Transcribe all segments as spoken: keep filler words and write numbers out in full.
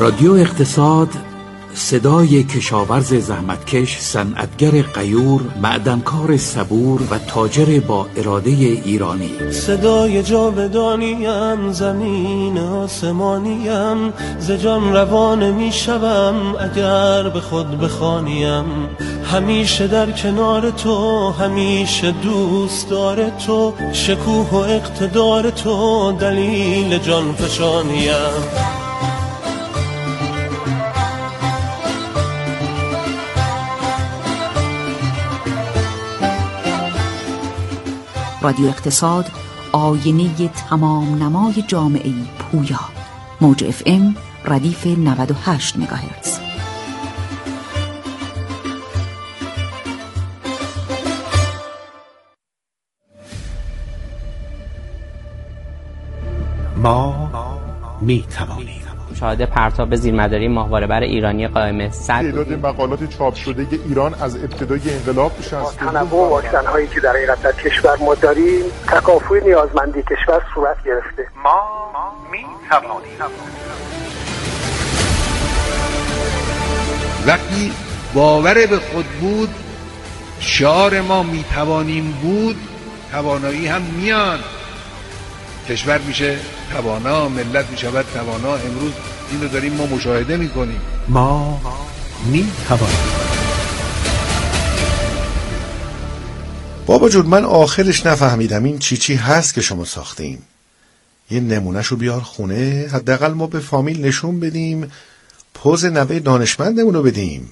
رادیو اقتصاد، صدای کشاورز زحمتکش، صنعتگر غیور، معدنکار صبور و تاجر با اراده ایرانی. صدای جاودانیم، زمین آسمانیم، ز جان روان می شوم اگر به خود بخوانیم. همیشه در کنار تو، همیشه دوست دار تو، شکوه و اقتدار تو دلیل جان فشانیم. رادیو اقتصاد، آینه تمام نمای جامعه پویا. موج اف ام ردیف نود و هشت مگاهرتز. ما می توانیم. مشاهده پرتاب زیرمداری ماهواره بر ایرانی قائم صد تعداد مقالات چاپ شده ایران از ابتدای انقلاب شصت تنوع واکسن هایی که در حقیقت در کشور ما داریم، تکافؤ نیازمندی کشور صورت گرفته. ما می توانیم. وقتی باور به خود بود، شعار ما می توانیم بود، توانایی هم میان. کشور میشه توانا، ملت میشود توانا. امروز این رو داریم ما مشاهده میکنیم. ما می توانیم. بابا جون، من آخرش نفهمیدم این چی چی هست که شما ساختین. یه نمونهشو بیار خونه، حداقل ما به فامیل نشون بدیم، پوز نوه دانشمندمونو بدیم.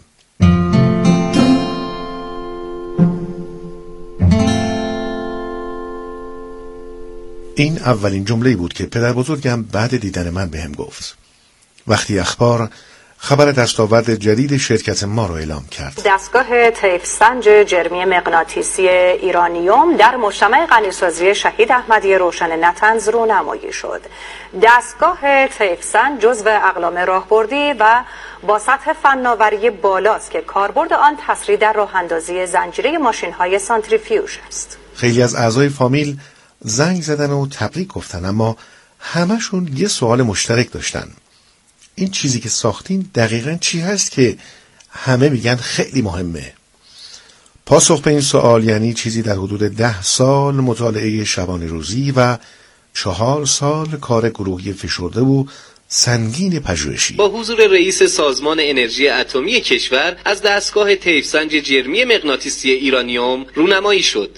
این اولین جمله‌ای بود که پدر بزرگم بعد دیدن من بهم گفت وقتی اخبار خبر دستاورد جدید شرکت ما رو اعلام کرد. دستگاه طیف‌سنج جرمی مغناطیسی ایرانیوم در مجتمع غنیسازی شهید احمدی روشن نطنز رونمایی شد. دستگاه طیف‌سنج جزو اقلام راهبردی و با سطح فناوری بالاست که کاربرد آن تسریع در راه اندازی زنجیره ماشین‌های سانتریفیوژ است. خیلی از اعضای فامیل زنگ زدن و تبریک گفتن، اما همشون یه سوال مشترک داشتن. این چیزی که ساختین دقیقاً چی هست که همه میگن خیلی مهمه؟ پاسخ به این سوال یعنی چیزی در حدود ده سال مطالعه شبانه روزی و چهار سال کار گروهی فشرده و سنگین پژوهشی. با حضور رئیس سازمان انرژی اتمی کشور از دستگاه طیف‌سنج جرمی مغناطیسی ایرانیوم رونمایی شد.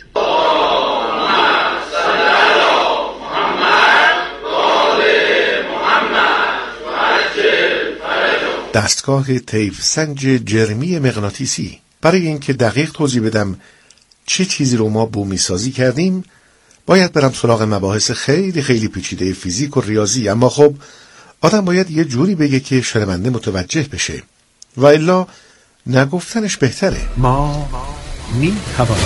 دستگاه طیف‌سنج جرمی مغناطیسی. برای اینکه دقیق توضیح بدم چه چیزی رو ما بومی سازی کردیم، باید برم سراغ مباحث خیلی خیلی پیچیده فیزیک و ریاضی، اما خب آدم باید یه جوری بگه که شنونده متوجه بشه و الا نگفتنش بهتره. ما می توانیم.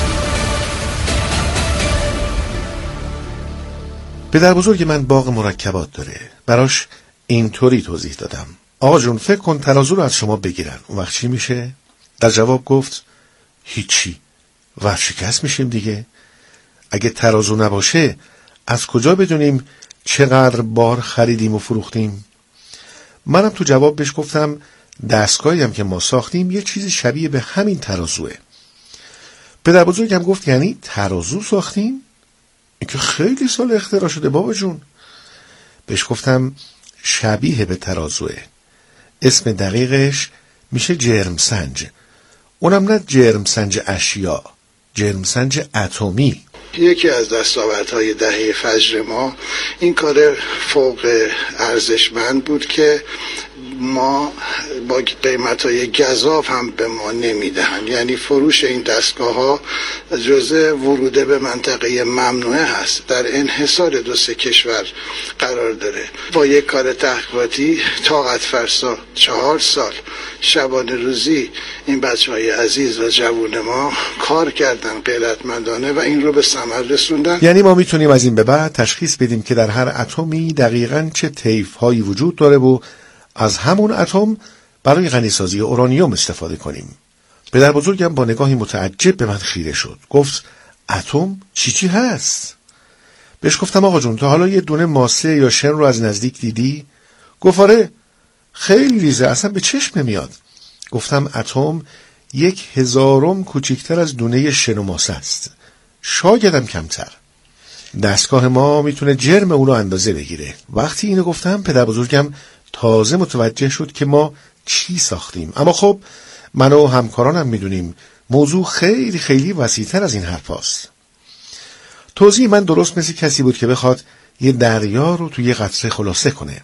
پدر بزرگ من باغ مرکبات داره. براش اینطوری توضیح دادم: آقا جون، فکر کن ترازو رو از شما بگیرن، اون وقت چی میشه؟ در جواب گفت هیچی، ورشکست میشیم دیگه. اگه ترازو نباشه از کجا بدونیم چقدر بار خریدیم و فروختیم؟ منم تو جواب بهش گفتم دستگاهی هم که ما ساختیم یه چیزی شبیه به همین ترازوه. پدر بزرگم گفت یعنی ترازو ساختیم؟ این که خیلی سال اختراع شده بابا جون. بهش گفتم شبیه به ترازوه، اسم دقیقش میشه جرم سنج. اونم نه جرم سنج اشیا، جرم سنج اتمی. یکی از دستاوردهای دهه فجر ما این کار فوق ارزشمند بود که ما با قیمت‌های گزاف هم به ما نمیدهند. یعنی فروش این دستگاه ها جزء ورود به منطقه ممنوعه هست، در انحصار دو سه کشور قرار داره. با یک کار تحقیقاتی طاقت فرسا چهار سال شبانه روزی این بچه‌های عزیز و جوون ما کار کردن غیرتمندانه و این رو به ثمر رسوندن. یعنی ما میتونیم از این به بعد تشخیص بدیم که در هر اتمی دقیقاً چه طیف‌هایی وجود داره و از همون اتم برای غنیسازی اورانیوم استفاده کنیم. پدر بزرگم با نگاهی متعجب به من خیره شد. گفت اتم چی چی هست؟ بهش گفتم آقا جون تا حالا یه دونه ماسه یا شن رو از نزدیک دیدی؟ گفت آره، خیلی ریزه، اصلا به چشم نمیاد. گفتم اتم یک هزارم کوچکتر از دونه شن و ماسه است، شایدم کمتر. دستگاه ما میتونه جرم اون رو اندازه بگیره. وقتی اینو گفتم پدر بزرگم تازه متوجه شد که ما چی ساختیم. اما خب من و همکارانم میدونیم موضوع خیلی خیلی وسیع‌تر از این حرف هاست. توضیح من درست مثل کسی بود که بخواد یه دریا رو توی یه قطره خلاصه کنه.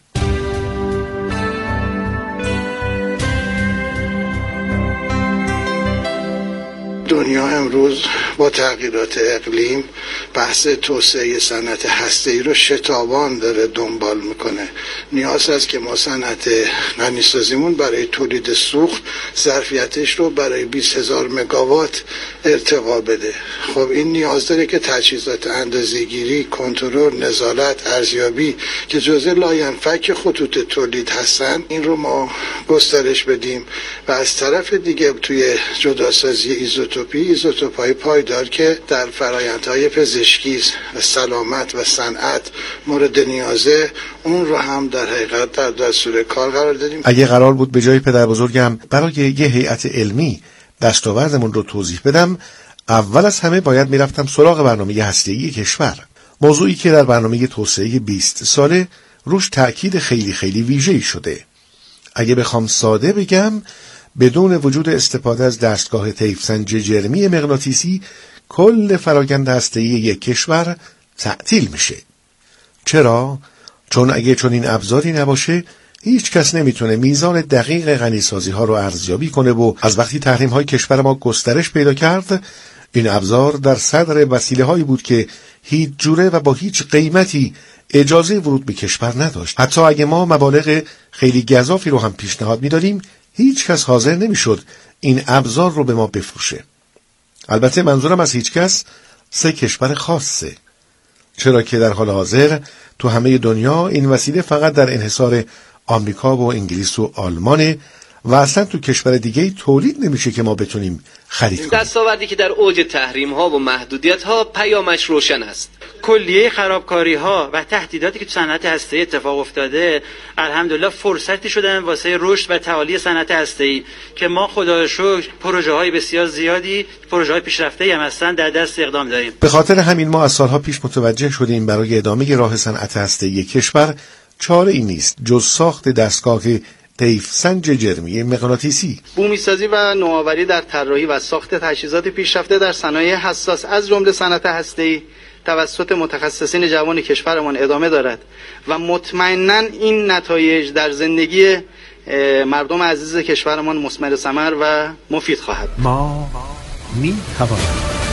دنیا امروز با تغییرات اقلیم بحث توسعه صنعت هسته‌ای رو شتابان داره دنبال میکنه. نیاز است که ما صنعت غنیسازیمون برای تولید سوخت ظرفیتش رو برای بیست هزار مگاوات ارتقا بده. خب این نیاز داره که تجهیزات اندازه‌گیری، کنترل، نظارت، ارزیابی که جزء لاینفک خطوط تولید هستن این رو ما گسترش بدیم و از طرف دیگه توی جداسازی ایزوتوپی ایزوتوپ‌های پایدار که در فرآیندهای پزشکی و سلامت و صنعت مورد نیازه اون رو هم در حقیقت در دستور کار قرار دادیم. اگه قرار بود به جای پدر بزرگم برای یه هیئت علمی دستاوردمون رو توضیح بدم، اول از همه باید میرفتم سراغ برنامه هسته‌ای کشور، موضوعی که در برنامه توسعه بیست ساله روش تأکید خیلی خیلی ویژه‌ای شده. اگه بخوام ساده بگم، بدون وجود استفاده از دستگاه طیفسنج جرمی مغناطیسی کل فرآیند هسته‌ای یک کشور تعطیل میشه. چرا؟ چون اگه چون این ابزاری نباشه هیچ کس نمیتونه میزان دقیق غنیسازی ها رو ارزیابی کنه و از وقتی تحریم های کشور ما گسترش پیدا کرد، این ابزار در صدر وسیله هایی بود که هیچ جوره و با هیچ قیمتی اجازه ورود به کشور نداشت. حتی اگه ما مبالغ خیلی گزافی رو هم پیشنهاد میدادیم، هیچ کس حاضر نمیشد این ابزار رو به ما بفروشه. البته منظورم از هیچ کس سه کشور خاصه، چرا که در حال حاضر تو همه دنیا این وسیله فقط در انحصار آمریکا و انگلیس و آلمانه و اصلا تو کشور دیگه تولید نمیشه که ما بتونیم خرید کنیم. دستاوردی که در اوج تحریم ها و محدودیت ها پیامش روشن است. کلیه خرابکاری ها و تهدیداتی که تو صنعت هسته‌ای اتفاق افتاده الحمدلله فرصتی شدن واسه رشد و تعالی صنعت هسته‌ای که ما خدا رو شکر پروژه های بسیار زیادی، پروژه های پیشرفته‌ای هم هستن در دست اقدام داریم. به خاطر همین ما از سالها پیش متوجه شدیم برای ادامه راه صنعت هسته‌ای کشور چاره ای نیست جز ساخت دستگاه طیفسنج جرمی مغناطیسی. بومی‌سازی و نوآوری در طراحی و ساخت تجهیزات پیشرفته در صنایع حساس از جمله صنعت هسته‌ای توسط متخصصین جوان کشورمان ادامه دارد و مطمئناً این نتایج در زندگی مردم عزیز کشورمان مثمر ثمر و مفید خواهد. ما می توانیم.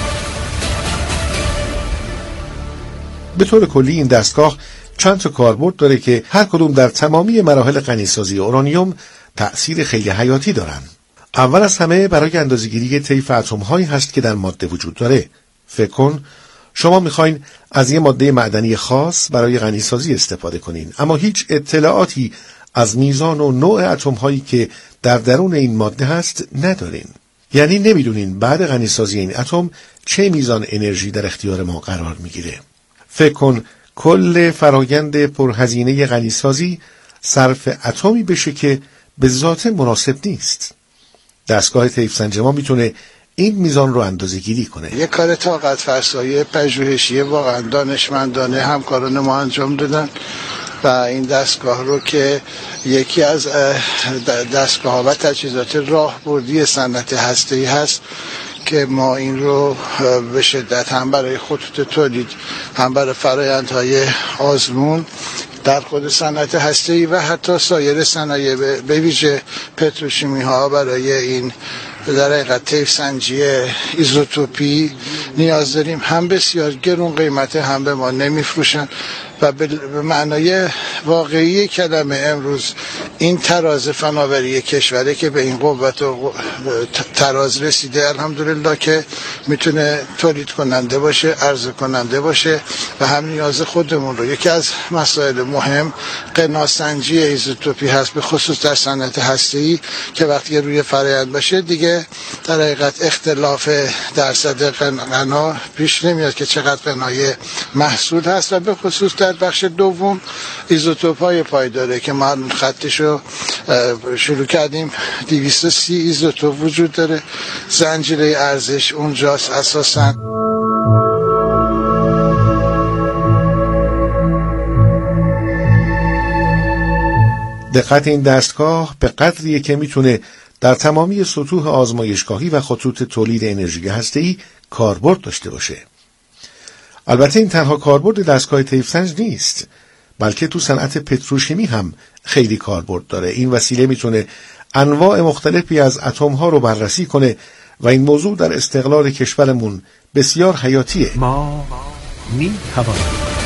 به طور کلی این دستگاه چند تا کاربرد داره که هر کدوم در تمامی مراحل غنیسازی اورانیوم تأثیر خیلی حیاتی دارن. اول از همه برای اندازه‌گیری طیف اتم‌هایی هست که در ماده وجود داره. فکر کن شما میخواین از یه ماده معدنی خاص برای غنیسازی استفاده کنین، اما هیچ اطلاعاتی از میزان و نوع اتم‌هایی که در درون این ماده هست ندارین. یعنی نمیدونین بعد غنیسازی این اتم چه میزان انرژی در اختیار ما قرار میگیره. فکر کن کل فرایند پرهزینه غنیسازی صرف اتمی بشه که به ذات مناسب نیست. دستگاه طیفسنج ما میتونه این میزان رو اندازه گیری کنه. یک کار طاقت فرسایی پژوهشی واقعا دانشمندانه همکاران ما انجام دادن و این دستگاه رو که یکی از دستگاه و تجهیزات راهبردی صنعت هسته‌ای هست که ما این رو به شدت هم برای خطوط تولید هم برای فرآیندهای آزمون در خود صنعت هسته‌ای و حتی سایر صنایع به ویژه پتروشیمی ها برای این در حقیقت طیفسنجی ایزوتوپی نیاز داریم. هم بسیار گرون قیمته، هم به ما نمیفروشن و به معنای واقعی کلمه امروز این تراز فناوری کشوره که به این قوت و تراز رسیده الحمدلله که میتونه تولید کننده باشه، عرضه کننده باشه و هم نیاز خودمون رو. یکی از مسائل مهم قناسنجی ایزوتوپی هست، به خصوص در صنعت هسته‌ای که وقتی روی فرآیند باشه دیگه در حقیقت اختلاف درصد قنا پیش نمیاد که چقدر قنای محصول هست و به خصوص در بخش دوم ایزوتوپ‌های پایداره که ما خطش رو رو شروع کردیم. دویست و سی ایزوتوپ وجود داره، زنجیره ارزش اونجاست اساساً. دقت این دستگاه به قدریه که میتونه در تمامی سطوح آزمایشگاهی و خطوط تولید انرژی هسته‌ای کاربرد داشته باشه. البته این تنها کاربرد دستگاه طیف‌سنج نیست، بلکه تو صنعت پتروشیمی هم خیلی کاربرد داره. این وسیله میتونه انواع مختلفی از اتم‌ها رو بررسی کنه و این موضوع در استقلال کشورمون بسیار حیاتیه. ما می‌توانیم.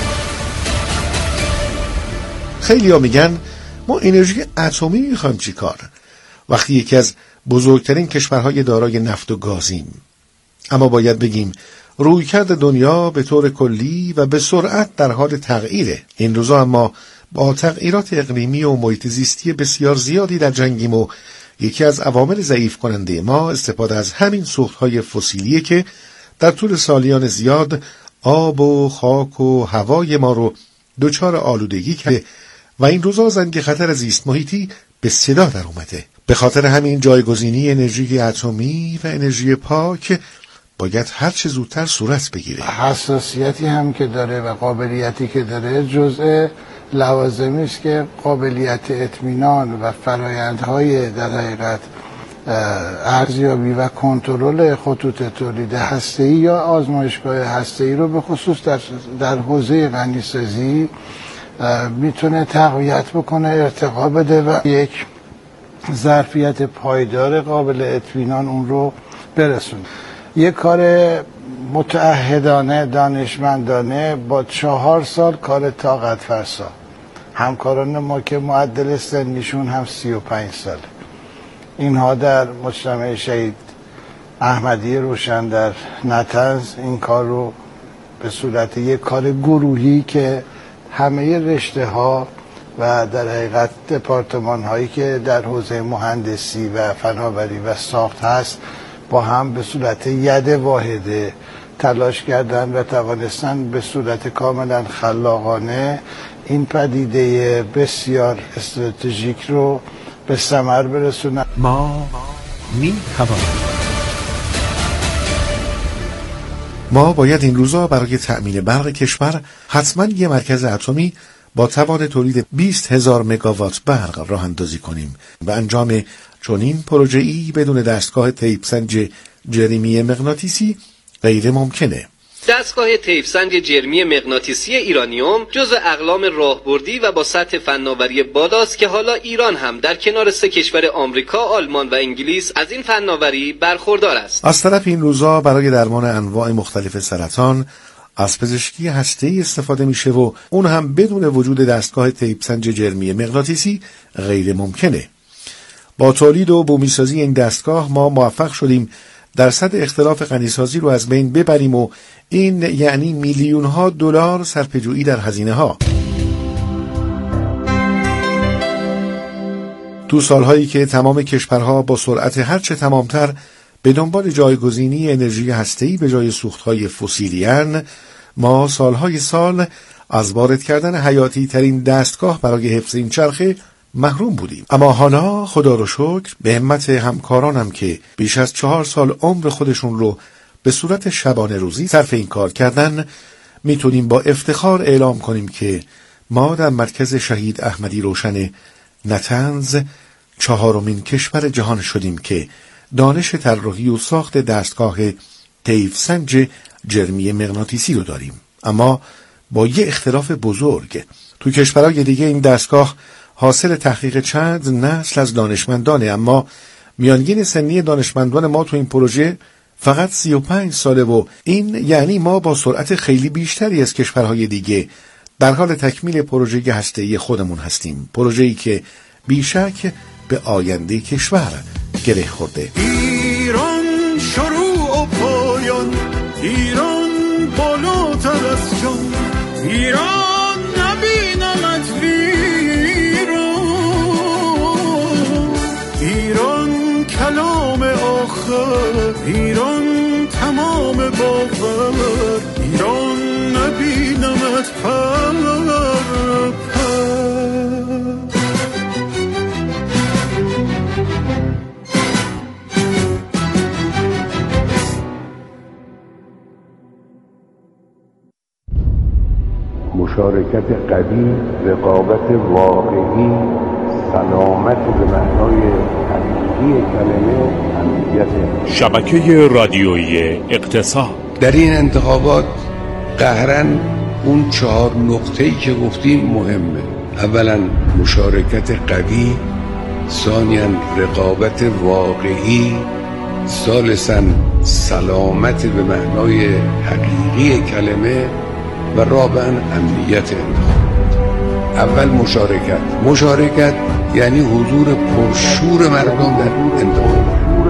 خیلی‌ها میگن ما انرژی اتمی میخوایم چی کار وقتی یکی از بزرگترین کشورهای دارای نفت و گازیم؟ اما باید بگیم رویکرد دنیا به طور کلی و به سرعت در حال تغییره. این روزا اما با تغییرات اقلیمی و محیط زیستی بسیار زیادی در جنگیم و یکی از عوامل ضعیف کننده ما استفاده از همین سوختهای فسیلیه که در طول سالیان زیاد آب و خاک و هوای ما رو دچار آلودگی کرده و این روزا زنگ خطر زیست محیطی به صدا در اومده. به خاطر همین جایگزینی انرژی اتمی و انرژی پاک باید هر چه زودتر صورت بگیره. حساسیتی هم که داره و قابلیتی که داره جزء لوازمی است که قابلیت اطمینان و فرآیندهای در حقیقت ارزیابی و کنترل خطوط تولید هسته‌ای یا آزمایشگاه هسته‌ای رو به خصوص در در حوزه غنیسازی میتونه تقویت بکنه، ارتقا بده و یک ظرفیت پایدار قابل اطمینان اون رو برسونه. یک کار متعهدانه دانشمندانه با چهار سال کار طاقت فرسا. همکاران ما که معدل سنیشون هم سی و پنج ساله. اینها در مجتمع شهید احمدی روشن در نطنز این کار رو به صورت یک کار گروهی که همه رشته ها و در حقیقت دپارتمان هایی که در حوزه مهندسی و فناوری و ساخت هست با هم به صورت ید واحده تلاش کردن و توانستن به صورت کاملا خلاقانه این پدیده بسیار استراتژیک رو به ثمر برسونن. ما می توانیم. ما باید این روزا برای تأمین برق کشور حتما یه مرکز اتمی با توان تولید بیست هزار مگاوات برق راه اندازی کنیم و انجام چنین پروژه‌ای بدون دستگاه طیف‌سنج جرمی مغناطیسی غیر ممکنه. دستگاه طیف‌سنج جرمی مغناطیسی ایرانیوم جزو اقلام راهبردی و با سطح فناوری بالاست که حالا ایران هم در کنار سه کشور آمریکا، آلمان و انگلیس از این فناوری برخوردار است. از طرف این روزا برای درمان انواع مختلف سرطان از پزشکی هسته‌ای استفاده میشه و اون هم بدون وجود دستگاه طیف‌سنج جرمی مغناطیسی غیر ممکنه. با تولید و بومیسازی این دستگاه ما موفق شدیم درصد اختلاف غنیسازی رو از بین ببریم و این یعنی میلیون ها دلار صرفه‌جویی در هزینه ها. تو سالهایی که تمام کشورها با سرعت هرچه تمامتر به دنبال جایگزینی انرژی هسته‌ای به جای سوختهای فسیلی‌اند، ما سالهای سال از وارد کردن حیاتی ترین دستگاه برای حفظ این چرخه محروم بودیم. اما حالا خدا رو شکر به همت همکارانم که بیش از چهار سال عمر خودشون رو به صورت شبانه روزی صرف این کار کردن، میتونیم با افتخار اعلام کنیم که ما در مرکز شهید احمدی روشن نطنز چهارمین کشور جهان شدیم که دانش طراحی و ساخت دستگاه طیف‌سنج جرمی مغناطیسی رو داریم. اما با یه اختلاف بزرگ، تو کشورهای دیگه این دستگاه حاصل تحقیق چند نسل از دانشمندانه، اما میانگین سنی دانشمندان ما تو این پروژه فقط سی و پنج ساله و این یعنی ما با سرعت خیلی بیشتری از کشورهای دیگه در حال تکمیل پروژه هسته‌ای خودمون هستیم. پروژه‌ای که بیشک به آینده کشور گره خورده. ایران شروع و پایان، ایران بالاتر از جان، ایران نبینمت ویران، ایران کلام آخر، ایران تمام باور، ایران نبینمت پر پر. مشارکت قوی، رقابت واقعی، سلامت به معنای حقیقی کلمه، امنیت. شبکه رادیویی اقتصاد. در این انتخابات قهراً اون چهار نقطه‌ای که گفتیم مهمه. اولا مشارکت قوی، ثانیاً رقابت واقعی، ثالثاً سلامت به معنای حقیقی کلمه و رابعاً امنیت انتخاب. اول مشارکت. مشارکت یعنی حضور پرشور مردم در انتخاب.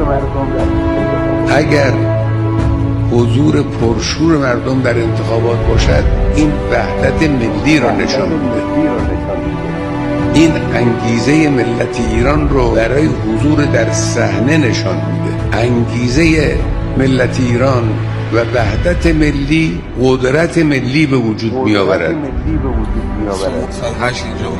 اگر حضور پرشور مردم در انتخابات باشد، این وحدت ملی را نشان میده. این انگیزه ملت ایران رو برای حضور در صحنه نشان میده. انگیزه ملت ایران و وحدت ملی قدرت ملی به وجود می آورد. هشت اینجا بود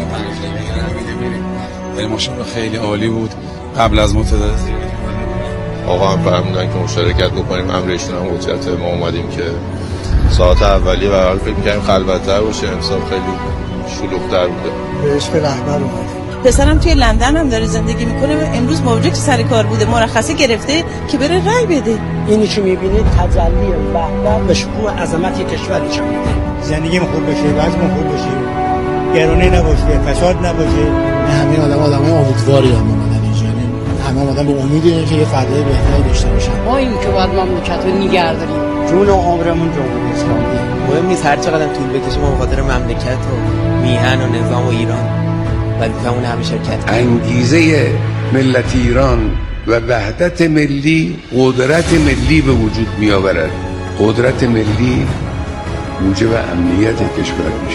ولی ماشین خیلی عالی بود. قبل از ما تعداد زیادی آقا هم فرمودن که مشارکت بکنیم. امرشون هم قدرت ما اومدیم که ساعت اولیه به حال فکر می‌کردیم خلوت‌تر باشه، امسال خیلی شلوغ‌تر بوده. به عشق رهبر اومدیم. پسرم توی لندن هم داره زندگی میکنه. امروز موجود که سر کار بوده مرخصی گرفته که بره رای بده. اینی که میبینید تجلی وحدت و شکوه عظمت کشور نشون میده. زندگیم خوب بشه، وضعمون خوب بشه، گرانی نباشه، فساد نباشه. همه آدم آدمای امیدواری هم اومدن اینجا. همه آدم به امیدی که یه فردای بهتری داشته باشن. ما این که باید مملکت رو نگه داریم. جون و عمرمون جمهوری اسلامی. مهم نیست هر چقدر طول بکشه ما به خاطر مملکت و میهن و نظام و ایران وظیفمون همه شرکت. انگیزه ملت ایران و وحدت ملی قدرت ملی به وجود می آورد. قدرت ملی موجب امنیت کشور میشه.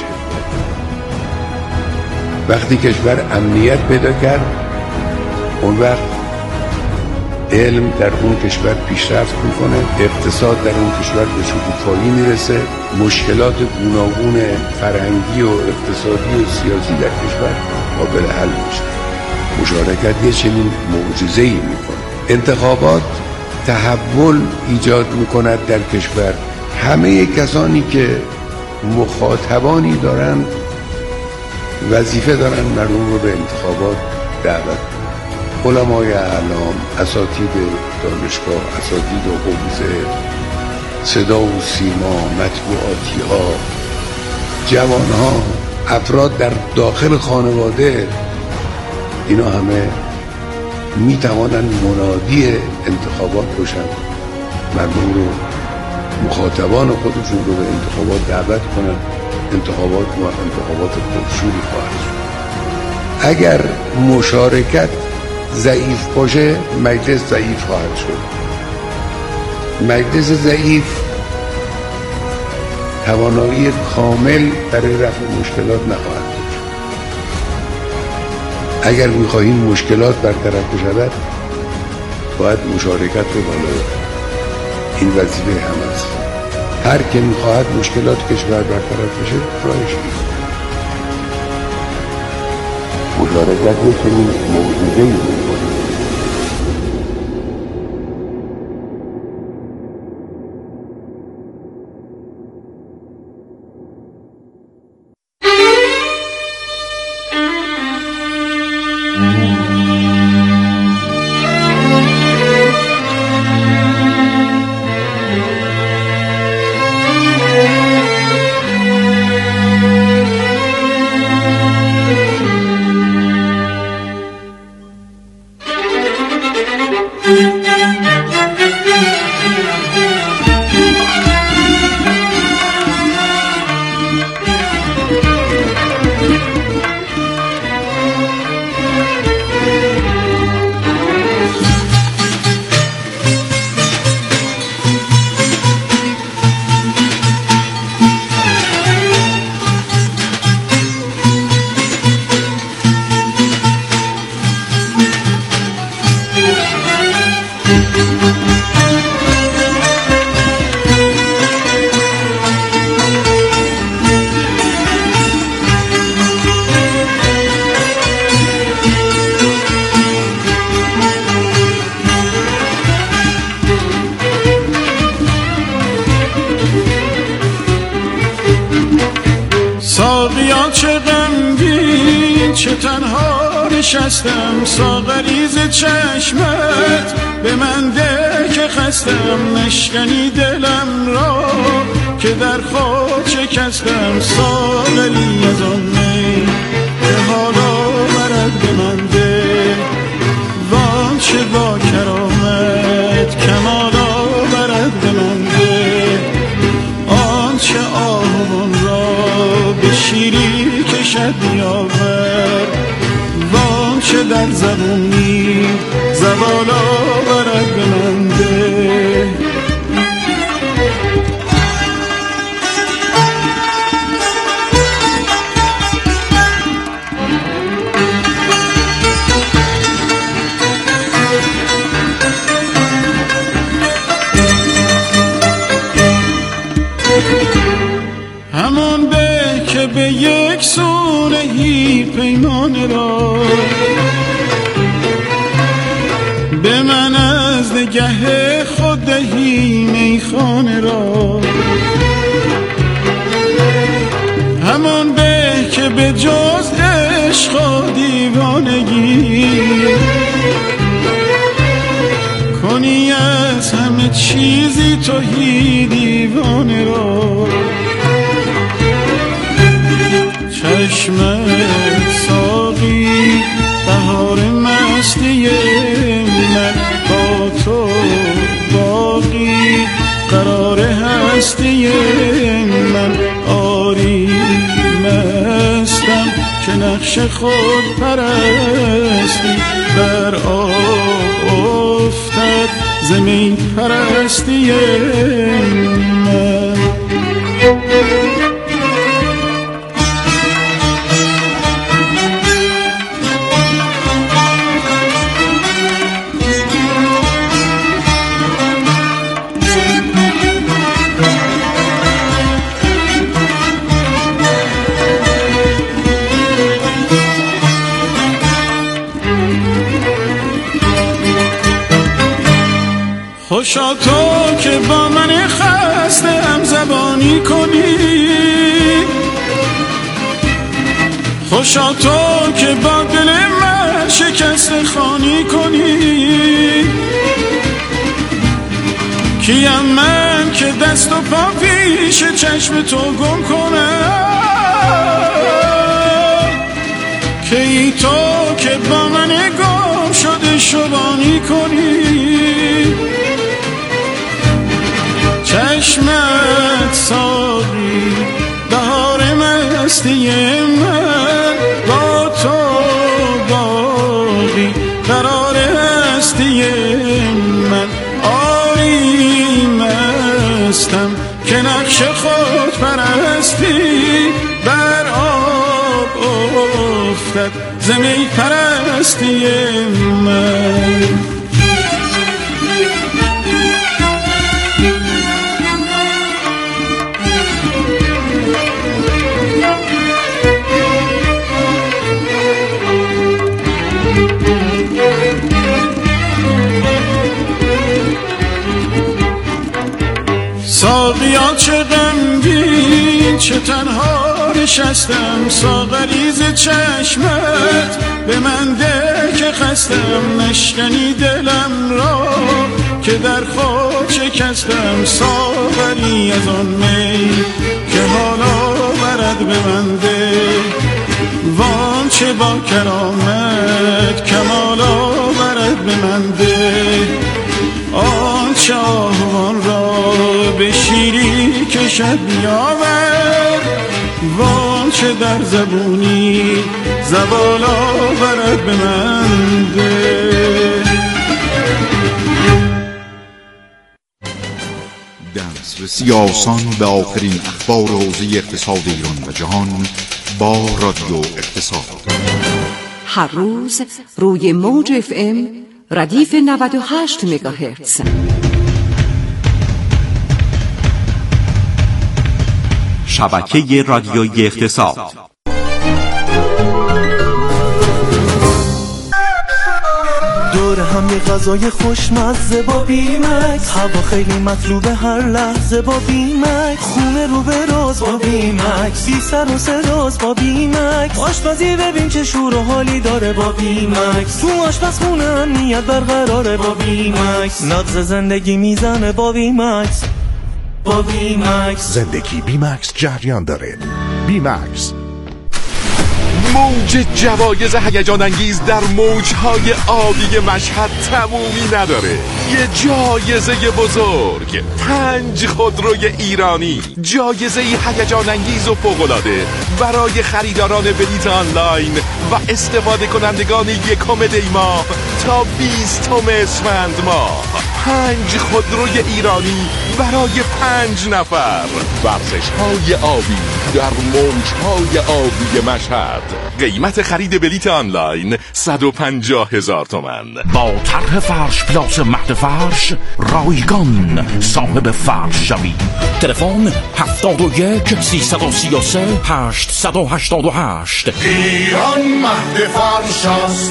وقتی کشور امنیت پیدا کرد، اون وقت علم در اون کشور پیشرفت میکنه، اقتصاد در اون کشور به شکوفایی میرسه، مشکلات گوناگون فرهنگی و اقتصادی و سیاسی در کشور قابل حل میشه. مشارکت یه چنین معجزه‌ای میکنه. انتخابات تحول ایجاد میکند در کشور. همه کسانی که مخاطبانی دارند وظیفه دارن مردم رو به انتخابات دعوت کنند. علمای اعلام، اساتید دانشگاه، اساتید حوزه صدا و سیما، مطبوعاتی ها، جوان ها، افراد در داخل خانواده، اینا همه می توانند منادی انتخابات باشن، مردم رو، مخاطبان خودشون رو به انتخابات دعوت کنن. انتخابات ما انتخابات پرشوری خواهد شد. اگر مشارکت ضعیف باشه، مجلس ضعیف خواهد شد. مجلس ضعیف توانایی کامل برای رفع مشکلات نخواهد داشت. اگر می‌خواهیم مشکلات برطرف بشود، باید مشارکت رو بالا ببریم. این وظیفه همه است. هر که می‌خواهد مشکلات کشور برطرف بشه، راهش نیست. مشارکت یه چنین موجوده‌ای می‌کنه. Thank you. تنها نشستم ساغری ز چشمت به من ده که خستم نشکنی دلم را که در خود شکستم ساغری از آن می که حالا برد به من ده وان چه با کرامت کمالا برد به من ده آن چه آهوان را به شیری کشد میآور وان چه در زبونی زبالا برد به من ده همان به که به یک سونهی پیمان را به من از نگه خود دهی میخانه را همان به که به جز عشق و دیوانگی کنی از همه چیزی توهی دیوانه را چشمت ساقی بهار مستی من با تو باقی قرار هستی من آری مستم که نقش خود پرستی بر آب افتد زمین پرستی من خوشا تو که با من خسته هم زبانی کنی خوشا تو که با دل من شکست خانی کنی کیم من که دست و پا پیش چشم تو گم کنم که ای تو که با من گم شده شبانی کنی چشمت ساقی بهار مستی من با تو باقی قرار هستی من آری مستم که نقش خود پرستی بر آب افتد زمین پرستی من ساقیا چه غمگین چه تنها نشستم ساغری ز چشمت به من ده که خستم نشکنی دلم را که در خود شکستم ساغری از آن می که حالا برد به من ده وان چه با کرامت کمالا برد به من ده آن چاهوان را به شیری کشد بیاور وان چه در زبونی زبالا برد به من ده دسترسی آسان به آخرین اخبار حوزه اقتصاد ایران و جهان با رادیو اقتصاد هر روز روی موج اف ام ردیف نود و هشت مگاهرتز. شبکه رادیویی اقتصاد. دور هم یه غذای خوشمزه با بیمکس، هوا خیلی مطلوبه هر لحظه با بیمکس، خونه رو به راز با بیمکس، بی سر و صداست با بیمکس، آشپزی ببین چه شور و حالی داره با بیمکس، تو آشپزخونه امنیت برقراره با بیمکس، نبض زندگی میزنه با بیمکس. با بیمکس زندگی بیمکس جریان داره. بیمکس موج جوایز هیجان انگیز در موجهای آبی مشهد تمومی نداره. یه جایزه بزرگ، پنج خودروی ایرانی، جایزه هیجان انگیز و فوق‌العاده برای خریداران بلیت آنلاین و استفاده کنندگان یکم دی ماه تا بیستم اسفند ماه. پنج خودروی ایرانی برای پنج نفر. ورزش های آبی در موج های آبی مشهد. قیمت خرید بلیت آنلاین صد و پنجاه هزار تومان. با طرح فرش پلاس مهد فرش رایگان صاحب فرش شوی. تلفن هفتاد و یک سیصد و سی و سه هشتصد و هشتاد و هشت. ایران مهد فرش است.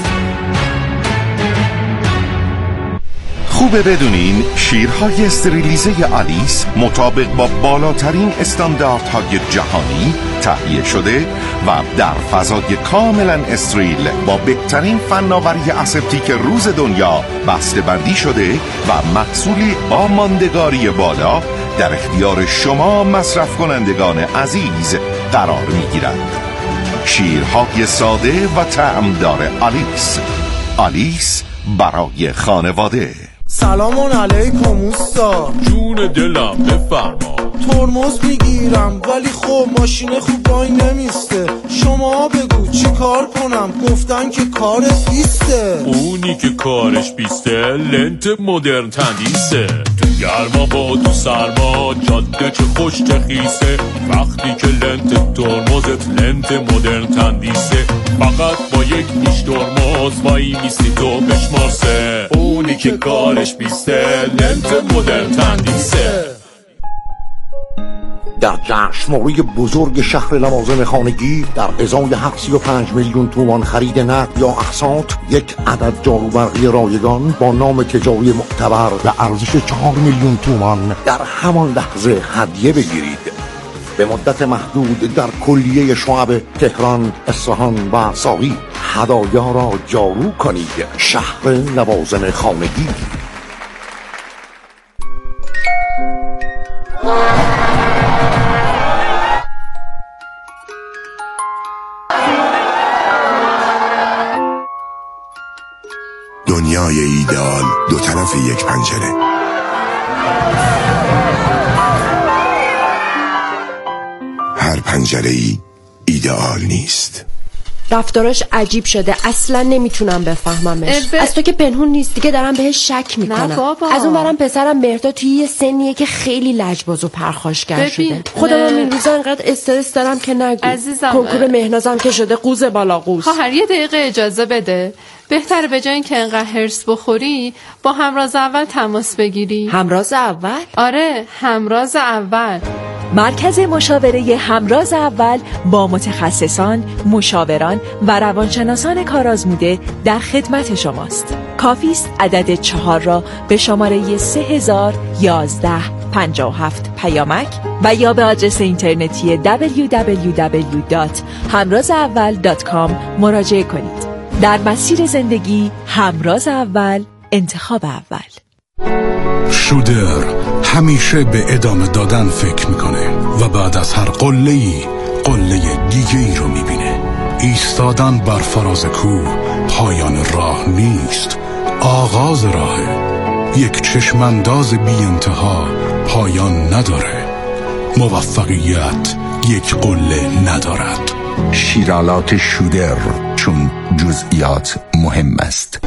خوبه بدونین شیرهای استریلیزه آلیس مطابق با بالاترین استانداردهای جهانی تهیه شده و در فضای کاملا استریل با بهترین فناوری اسپتیک روز دنیا بسته‌بندی شده و محصولی با ماندگاری بالا در اختیار شما مصرف کنندگان عزیز قرار می‌گیرد. شیرهای ساده و طعمدار آلیس. آلیس برای خانواده. سلام علیکم اوستا. جون دلم بفرما. ترمز میگیرم ولی خب ماشین خوب وای نمیسته. شما بگو چی کار کنم؟ گفتن که کارت بیسته. اونی که کارش بیسته لنت مدرن تندیسه. تو گرما با تو سرما جاده چه خوش خیسه. وقتی که لنت ترمزت لنت مدرن تندیسه. فقط با یک نیش ترمز وای میستی تو بشمارسه. اونی که کارش بیسته لنت مدرن تندیسه. در جشنواره بزرگ شهر لوازم خانگی در ازای هفت و پنج میلیون تومان خرید نقد یا اقساط یک عدد جاروبرقی رایگان با نام تجاری معتبر به ارزش چهار میلیون تومان در همان لحظه هدیه بگیرید. به مدت محدود در کلیه شعب تهران، اصفهان و ساقی هدایا را جارو کنید. شهر لوازم خانگی. دنیای ایدئال دو طرف یک پنجره. هر پنجره ای ایدئال نیست. رفتاراش عجیب شده، اصلا نمیتونم بفهممش. ب... از تو که پنهون نیست دیگه دارم بهش شک میکنم. نه بابا. از اون برم پسرم مهرداد توی یه سنیه که خیلی لجباز و پرخاشگر شده. خودم هم این روزا انقدر استرس دارم که نگو. عزیزم کنکور مهنازم که شده قوز بالا قوز. خواهر یه دقیقه اجازه بده. بهتره به جای اینکه انقدر هرس بخوری با همراز اول تماس بگیری. همراز اول؟ آره همراز اول. مرکز مشاوره همراز اول با متخصصان، مشاوران و روانشناسان کارآزموده در خدمت شماست. کافی است عدد چهار را به شماره سه هزار و یازده پنجاه و هفت پیامک و یا به آدرس اینترنتی دبلیو دبلیو دبلیو دات همراز اول دات کام مراجعه کنید. در مسیر زندگی همراز اول، انتخاب اول. شودر همیشه به ادامه دادن فکر میکنه و بعد از هر قله‌ای قله دیگه ای رو میبینه. ایستادن بر فراز کوه پایان راه نیست، آغاز راهه. یک چشمانداز بی انتها پایان نداره. موفقیت یک قله ندارد. شیرالات شودر، چون جزئیات مهم است.